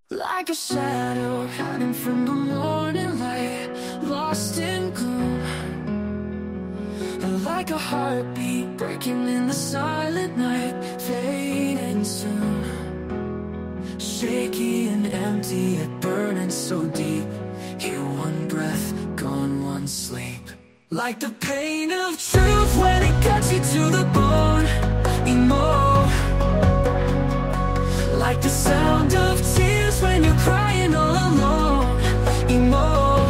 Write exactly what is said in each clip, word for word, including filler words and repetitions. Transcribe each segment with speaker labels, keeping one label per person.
Speaker 1: Like a shadow hiding from the morning light, lost in gloom. Like a heartbeat breaking in the silent night, fading soon. Shaky and empty, yet burning so deep. Here one breath, gone one sleep. Like the pain of truth when it cuts you to the bone. Emo. Like the sound of tears when you're crying all alone. Emo.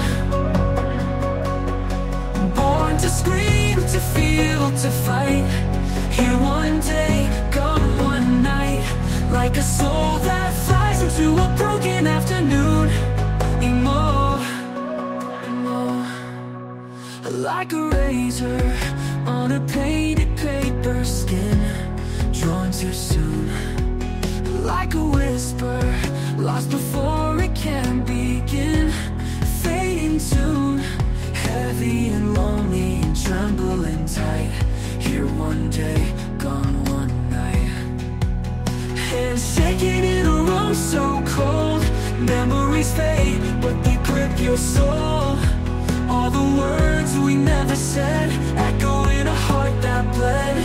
Speaker 1: Born to scream, to feel, to fight. Here one day, gone one night. Like a soul that flies into a broken afternoon. Emo. Emo. Like a razor on a painted paper skin, drawn too soon. Like a whisper, lost before it can begin. Fading tune, heavy and lonely and trembling tight. Here one day, gone one night. Hands shaking in a room so cold. Memories fade, but they grip your soul. All the words we never said echo in a heart that bled.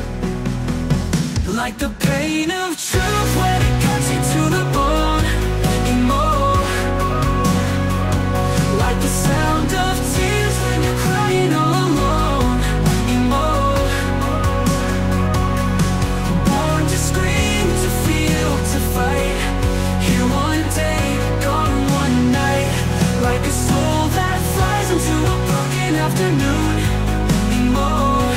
Speaker 1: Like the pain of truth when it cuts you to the bone. Emo. Like the sound of tears when you're crying all alone. Emo. Born to scream, to feel, to fight. Here one day, gone one night. Like a soul that flies into a broken afternoon. Emo.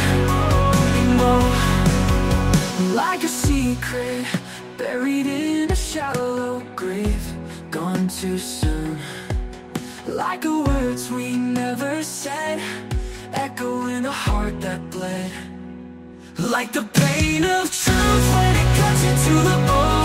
Speaker 1: Emo. Like a secret buried in a shallow grave, gone too soon. Like the words we never said echo in a heart that bled. Like the pain of truth when it cuts you to the bone.